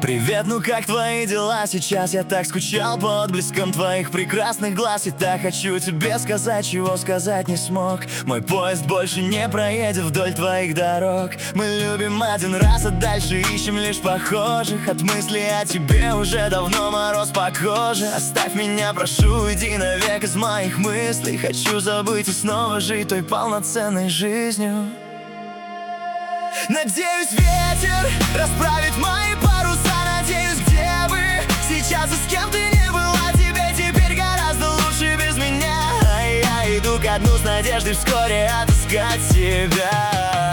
Привет, ну как твои дела? Сейчас я так скучал по отблескам твоих прекрасных глаз. И так хочу тебе сказать, чего сказать не смог. Мой поезд больше не проедет вдоль твоих дорог. Мы любим один раз, а дальше ищем лишь похожих. От мысли о тебе уже давно мороз по коже. Оставь меня, прошу, уйди навек из моих мыслей. Хочу забыть и снова жить той полноценной жизнью. Надеюсь, ветер расправит мои паруса. Надеюсь, где бы сейчас и с кем ты не была, тебе теперь гораздо лучше без меня. А я иду ко дну с надеждой вскоре отыскать тебя.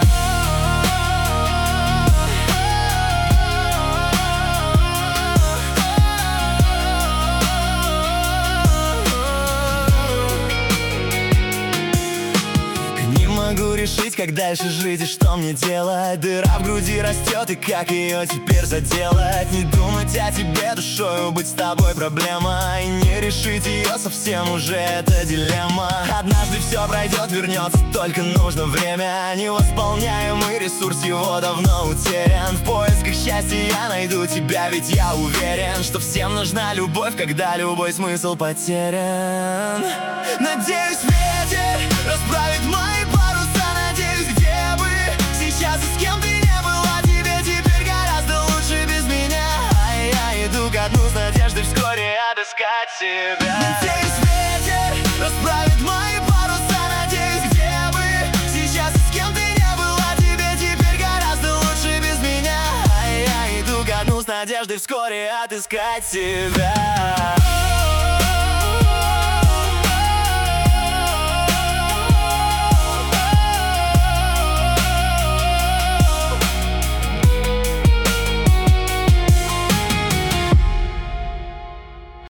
Могу решить, как дальше жить и что мне делать. Дыра в груди растет, и как ее теперь заделать? Не думать о тебе душою, быть с тобой проблема. И не решить ее совсем уже это дилемма. Однажды все пройдет, вернется, только нужно время. Невосполняемый ресурс, его давно утерян. В поисках счастья я найду тебя, ведь я уверен, что всем нужна любовь, когда любой смысл потерян. Надеюсь, ветер расправит мои паруса. Надеюсь, где бы сейчас и с кем ты не была, тебе теперь гораздо лучше без меня. А я иду ко дну с надеждой вскоре отыскать тебя. Надеюсь, ветер расправит мои паруса. Надеюсь, где бы сейчас и с кем ты не была, тебе теперь гораздо лучше без меня. А я иду ко дну с надеждой вскоре отыскать тебя.